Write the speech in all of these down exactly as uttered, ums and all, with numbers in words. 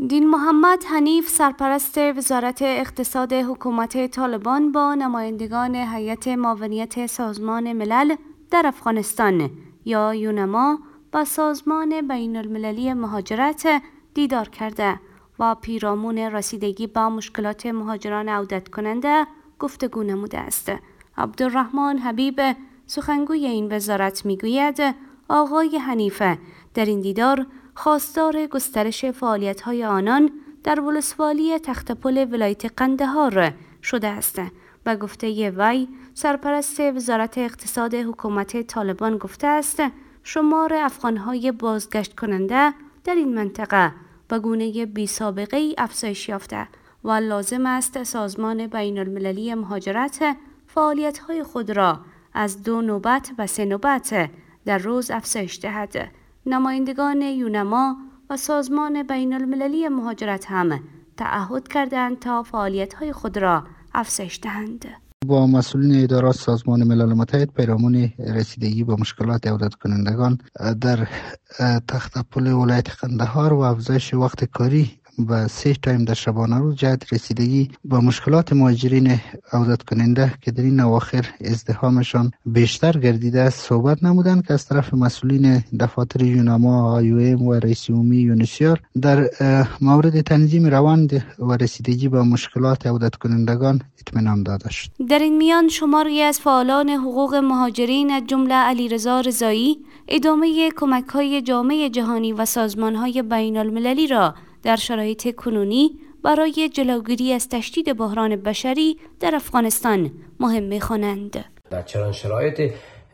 دین محمد حنیف سرپرست وزارت اقتصاد حکومت طالبان با نمایندگان هیئت معاونیت سازمان ملل در افغانستان یا یونما و سازمان بین المللی مهاجرت دیدار کرده و پیرامون رسیدگی با مشکلات مهاجران عودت کننده گفتگو نموده است. عبدالرحمن حبیب سخنگوی این وزارت میگوید آقای حنیفه در این دیدار خواستار گسترش فعالیت‌های آنان در ولسوالی تخت‌پل ولایت قندهار شده است. و گفته وی سرپرست وزارت اقتصاد حکومت طالبان گفته است شمار افغان‌های بازگشت کننده در این منطقه به گونه بی سابقه ای افزایش یافته و لازم است سازمان بین المللی مهاجرت فعالیت‌های خود را از دو نوبت و سه نوبت در روز افزایش دهد. نمایندگان یونما و سازمان بین المللی مهاجرت هم تعهد کردند تا فعالیت‌های خود را افزایش دهند. با مسئولین ادارات سازمان ملل متحد پیرامون رسیدگی به مشکلات عودت کنندگان در تخت‌پل ولایت قندهار و افزایش وقت کاری و سه تایم در شبانه روز جهت رسیدگی به مشکلات مهاجرین عودت کننده که در این اواخر ازدحامشان بیشتر گردیده است صحبت نمودند که از طرف مسئولین دفاتر یونما، آی او ام و رئیس عمومی یونیسیار در مورد تنظیم روند و رسیدگی به مشکلات عودت کنندگان اطمینان داده شد. در این میان شماری از فعالان حقوق مهاجرین از جمله علیرضا رضایی ادامه کمک‌های جامعه جهانی و سازمان‌های بین المللی را در شرایط کنونی برای جلوگیری از تشدید بحران بشری در افغانستان مهم می‌خوانند. در چنان شرایط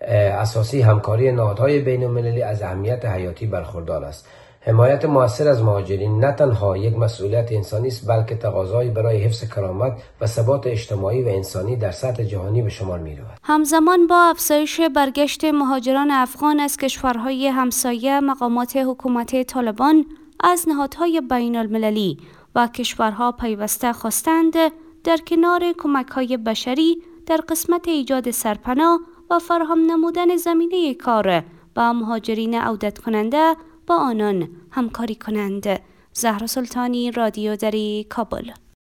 اساسی همکاری نهادهای بین‌المللی از اهمیت حیاتی برخوردار است. حمایت موثر از مهاجرین نه تنها یک مسئولیت انسانی است بلکه تقاضایی برای حفظ کرامت و ثبات اجتماعی و انسانی در سطح جهانی به شمار می‌رود. همزمان با افزایش برگشت مهاجران افغان از کشورهای همسایه مقامات حکومت طالبان از نهادهای بین المللی و کشورها پیوسته خواستند در کنار کمک‌های بشری در قسمت ایجاد سرپناه و فراهم نمودن زمینه کار با مهاجرین عودت کننده با آنان همکاری کنند. زهرا سلطانی، رادیو دری، کابل.